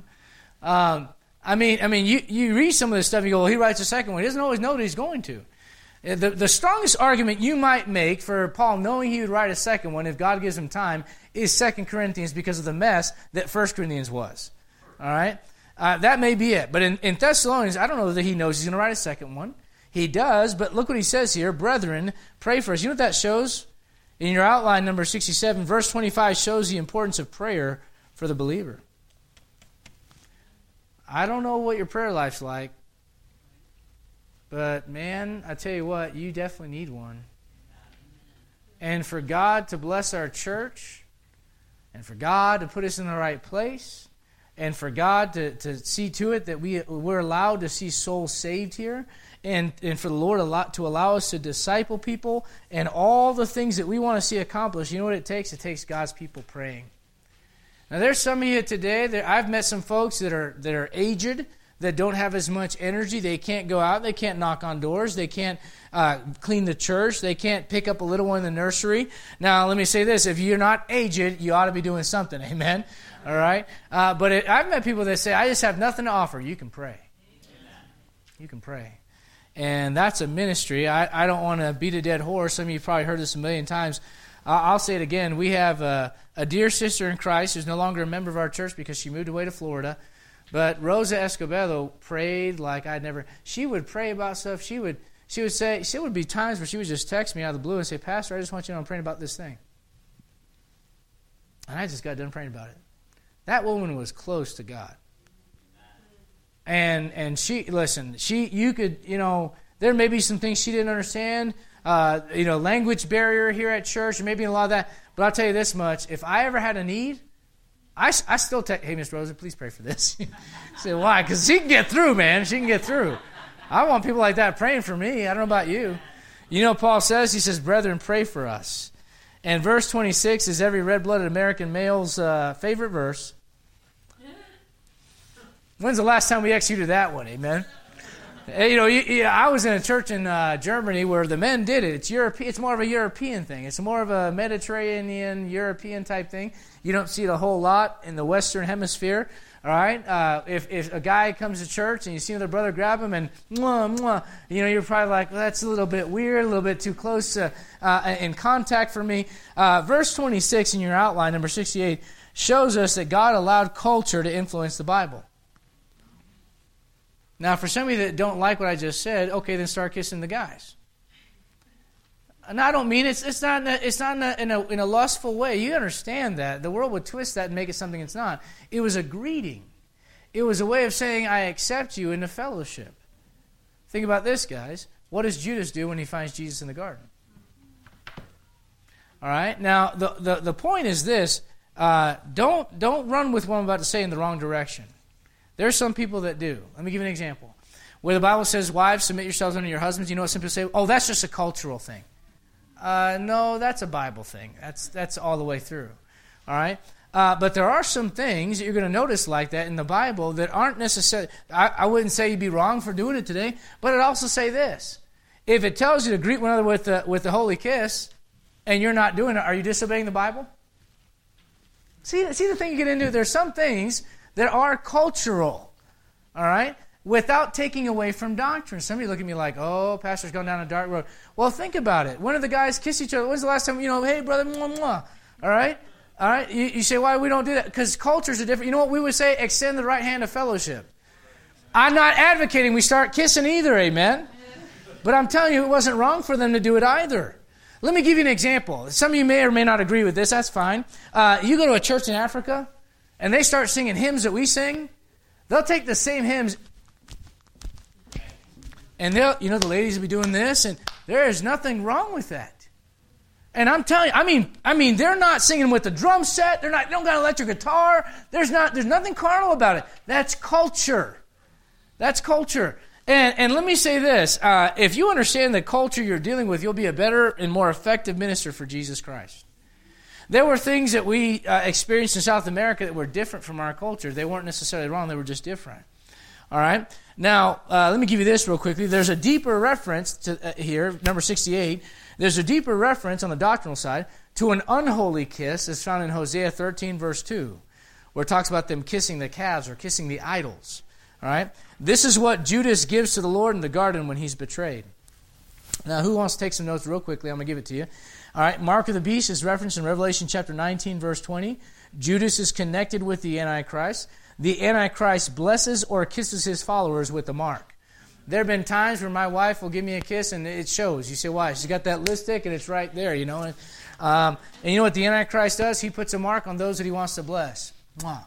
I mean, you read some of this stuff and you go, well, he writes a second one. He doesn't always know that he's going to. The strongest argument you might make for Paul knowing he would write a second one if God gives him time is 2 Corinthians because of the mess that 1 Corinthians was. All right? That may be it. But in Thessalonians, I don't know that he knows he's going to write a second one. He does, but look what he says here. Brethren, pray for us. You know what that shows? In your outline, number 67, verse 25 shows the importance of prayer for the believer. I don't know what your prayer life's like, but man, I tell you what, you definitely need one. And for God to bless our church, and for God to put us in the right place, and for God to see to it that we're allowed to see souls saved here, and for the Lord to allow us to disciple people, and all the things that we want to see accomplished, you know what it takes? It takes God's people praying. Now, there's some of you today, I've met some folks that are aged, that don't have as much energy. They can't go out. They can't knock on doors. They can't clean the church. They can't pick up a little one in the nursery. Now, let me say this. If you're not aged, you ought to be doing something. Amen? All right? But I've met people that say, I just have nothing to offer. You can pray. You can pray. And that's a ministry. I don't want to beat a dead horse. Some of you probably heard this a million times. I'll say it again. We have a dear sister in Christ who's no longer a member of our church because she moved away to Florida. But Rosa Escobedo prayed like I'd never. She would pray about stuff. She would say, there would be times where she would just text me out of the blue and say, Pastor, I just want you to know I'm praying about this thing. And I just got done praying about it. That woman was close to God. And you could, there may be some things she didn't understand. Language barrier here at church, and maybe a lot of that. But I'll tell you this much: if I ever had a need, I still text, hey, Miss Rosa, please pray for this. Say why? Because she can get through, man. She can get through. I want people like that praying for me. I don't know about you. You know what Paul says? He says, "Brethren, pray for us." And verse 26 is every red-blooded American male's favorite verse. When's the last time we executed that one? Amen. I was in a church in Germany where the men did it. It's more of a European thing. It's more of a Mediterranean, European type thing. You don't see it a whole lot in the Western Hemisphere. All right? If a guy comes to church and you see another brother grab him and mwah, mwah, you're probably like, well, that's a little bit weird, a little bit too close in contact for me. Verse 26 in your outline, number 68, shows us that God allowed culture to influence the Bible. Now, for some of you that don't like what I just said, okay, then start kissing the guys. And I don't mean it's not in a lustful way. You understand that. The world would twist that and make it something it's not. It was a greeting. It was a way of saying, I accept you into fellowship. Think about this, guys. What does Judas do when he finds Jesus in the garden? All right? Now, the point is this. Don't run with what I'm about to say in the wrong direction. There's some people that do. Let me give you an example. Where the Bible says, wives, submit yourselves unto your husbands, you know what some people say? Oh, that's just a cultural thing. No, that's a Bible thing. That's all the way through. All right? But there are some things that you're going to notice like that in the Bible that aren't necessarily... I wouldn't say you'd be wrong for doing it today, but it'd also say this. If it tells you to greet one another with the holy kiss, and you're not doing it, are you disobeying the Bible? See the thing you get into? There's some things that are cultural, all right, without taking away from doctrine. Somebody look at me like, oh, pastor's gone down a dark road. Well, think about it. When do the guys kiss each other? When's the last time, hey, brother, mwah, mwah. All right? All right? You say, why we don't do that? Because cultures are different. You know what we would say? Extend the right hand of fellowship. I'm not advocating we start kissing either, amen? But I'm telling you, it wasn't wrong for them to do it either. Let me give you an example. Some of you may or may not agree with this. That's fine. You go to a church in Africa, and they start singing hymns that we sing. They'll take the same hymns, and the ladies will be doing this, and there is nothing wrong with that. And I'm telling you, I mean, they're not singing with the drum set. They don't got an electric guitar. There's nothing carnal about it. That's culture. That's culture. And let me say this: if you understand the culture you're dealing with, you'll be a better and more effective minister for Jesus Christ. There were things that we experienced in South America that were different from our culture. They weren't necessarily wrong. They were just different. All right? Now, let me give you this real quickly. There's a deeper reference to here, number 68. There's a deeper reference on the doctrinal side to an unholy kiss as found in Hosea 13, verse 2, where it talks about them kissing the calves or kissing the idols. All right? This is what Judas gives to the Lord in the garden when he's betrayed. Now, who wants to take some notes real quickly? I'm going to give it to you. All right, mark of the beast is referenced in Revelation chapter 19, verse 20. Judas is connected with the Antichrist. The Antichrist blesses or kisses his followers with the mark. There have been times where my wife will give me a kiss and it shows. You say, why? She's got that lipstick and it's right there, And you know what the Antichrist does? He puts a mark on those that he wants to bless. Mwah.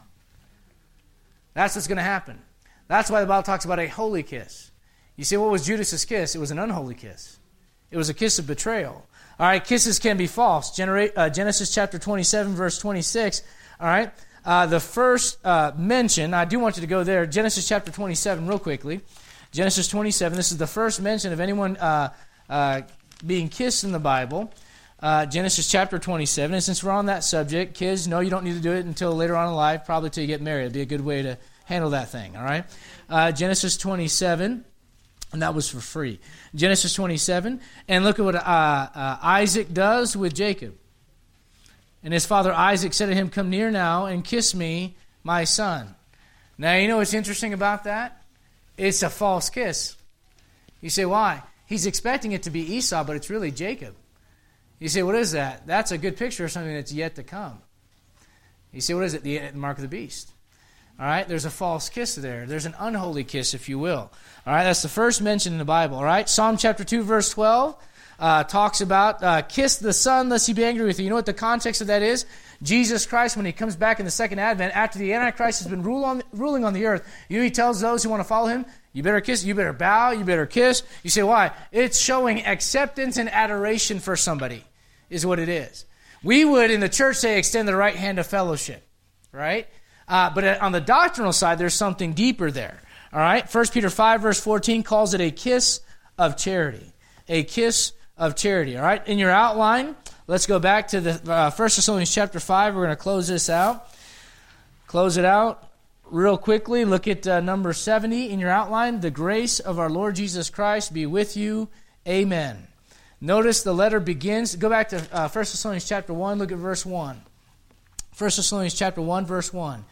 That's what's going to happen. That's why the Bible talks about a holy kiss. You say, what was Judas's kiss? It was an unholy kiss. It was a kiss of betrayal. All right, kisses can be false. Genesis chapter 27, verse 26. All right, the first mention, I do want you to go there, Genesis chapter 27 real quickly. Genesis 27, this is the first mention of anyone being kissed in the Bible. Genesis chapter 27, and since we're on that subject, kids, no, you don't need to do it until later on in life, probably till you get married. It'd be a good way to handle that thing, all right? Genesis 27. And that was for free. Genesis 27. And look at what Isaac does with Jacob. And his father Isaac said to him, come near now and kiss me, my son. Now, you know what's interesting about that? It's a false kiss. You say, why? He's expecting it to be Esau, but it's really Jacob. You say, what is that? That's a good picture of something that's yet to come. You say, what is it? The mark of the beast. All right, there's a false kiss there. There's an unholy kiss, if you will. All right, that's the first mention in the Bible. All right, Psalm chapter 2, verse 12 talks about kiss the Son lest he be angry with you. You know what the context of that is? Jesus Christ, when he comes back in the second advent, after the Antichrist has been ruling on the earth, he tells those who want to follow him, you better kiss, you better bow, you better kiss. You say, why? It's showing acceptance and adoration for somebody, is what it is. We would, in the church, say, extend the right hand of fellowship, right? But on the doctrinal side, there's something deeper there. All right? 1 Peter 5, verse 14 calls it a kiss of charity. A kiss of charity. All right? In your outline, let's go back to the 1 Thessalonians chapter 5. We're going to close this out. Close it out real quickly. Look at number 70 in your outline. The grace of our Lord Jesus Christ be with you. Amen. Notice the letter begins. Go back to 1 Thessalonians chapter 1. Look at verse 1. 1 Thessalonians chapter 1, verse 1.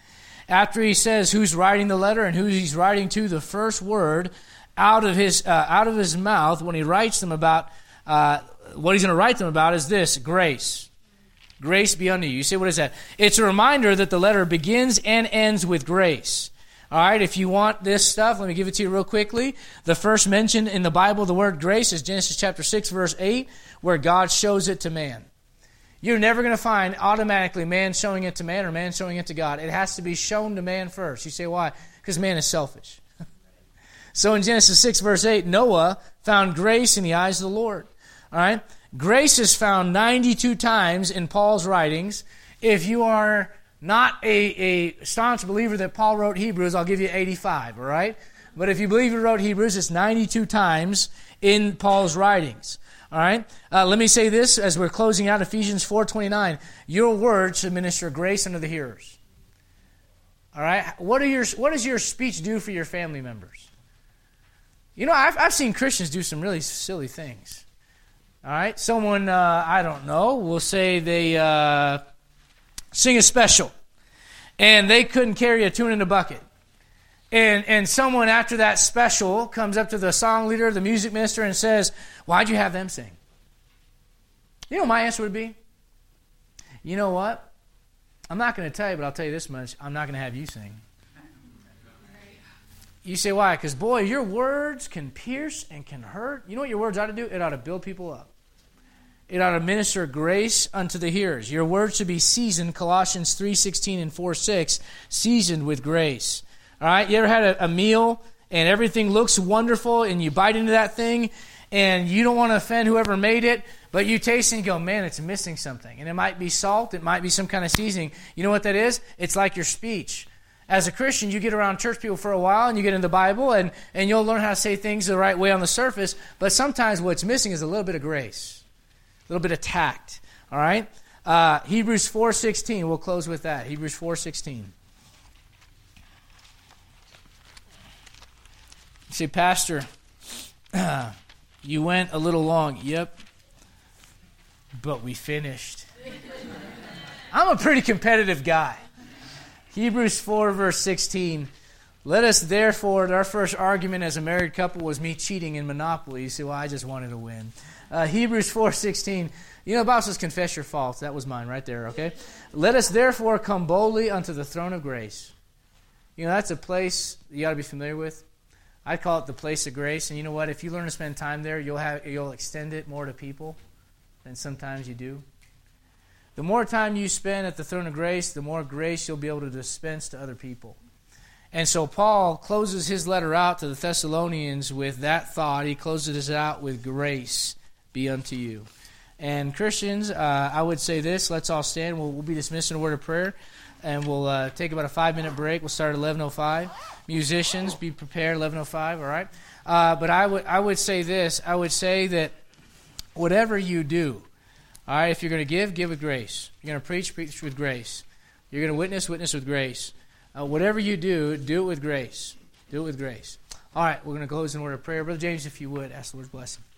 after he says who's writing the letter and who he's writing to, the first word out of his mouth when he writes them about what he's going to write them about is this: grace. Grace be unto you. You say, what is that? It's a reminder that the letter begins and ends with grace. All right, if you want this stuff, let me give it to you real quickly. The first mention in the Bible, the word grace, is Genesis chapter 6, verse 8, where God shows it to man. You're never going to find automatically man showing it to man or man showing it to God. It has to be shown to man first. You say, why? Because man is selfish. So in Genesis 6, verse 8, Noah found grace in the eyes of the Lord. All right? Grace is found 92 times in Paul's writings. If you are not a staunch believer that Paul wrote Hebrews, I'll give you 85, all right? But if you believe he wrote Hebrews, it's 92 times in Paul's writings. All right? Let me say this as we're closing out Ephesians 4:29. Your words should minister grace unto the hearers. All right? What does your speech do for your family members? You know, I've seen Christians do some really silly things. All right? Someone, I don't know, will say they sing a special, and they couldn't carry a tune in a bucket. And someone after that special comes up to the song leader, the music minister, and says, why'd you have them sing? You know what my answer would be? You know what? I'm not going to tell you, but I'll tell you this much. I'm not going to have you sing. You say, why? Because, boy, your words can pierce and can hurt. You know what your words ought to do? It ought to build people up. It ought to minister grace unto the hearers. Your words should be seasoned, Colossians 3:16 and 4:6, seasoned with grace. All right? You ever had a meal and everything looks wonderful and you bite into that thing and you don't want to offend whoever made it, but you taste it and go, man, it's missing something. And it might be salt. It might be some kind of seasoning. You know what that is? It's like your speech. As a Christian, you get around church people for a while and you get in the Bible and you'll learn how to say things the right way on the surface, but sometimes what's missing is a little bit of grace, a little bit of tact. All right? Hebrews 4:16, we'll close with that. Hebrews 4:16. You say, Pastor, you went a little long. Yep, but we finished. I'm a pretty competitive guy. Hebrews 4, verse 16. Let us therefore, our first argument as a married couple was me cheating in Monopoly. You say, well, I just wanted to win. Hebrews 4:16. You know, the Bible says confess your faults. That was mine right there, okay? Let us therefore come boldly unto the throne of grace. You know, that's a place you ought to be familiar with. I call it the place of grace. And you know what? If you learn to spend time there, you'll extend it more to people than sometimes you do. The more time you spend at the throne of grace, the more grace you'll be able to dispense to other people. And so Paul closes his letter out to the Thessalonians with that thought. He closes it out with grace be unto you. And Christians, I would say this. Let's all stand. We'll be dismissed in a word of prayer. And we'll take about a 5-minute break. We'll start at 11:05. Musicians, be prepared, 11:05, all right? But I would say this. I would say that whatever you do, all right, if you're going to give with grace. You're going to preach with grace. You're going to witness with grace. Whatever you do it with grace. Do it with grace. All right, we're going to close in a word of prayer. Brother James, if you would, ask the Lord's blessing.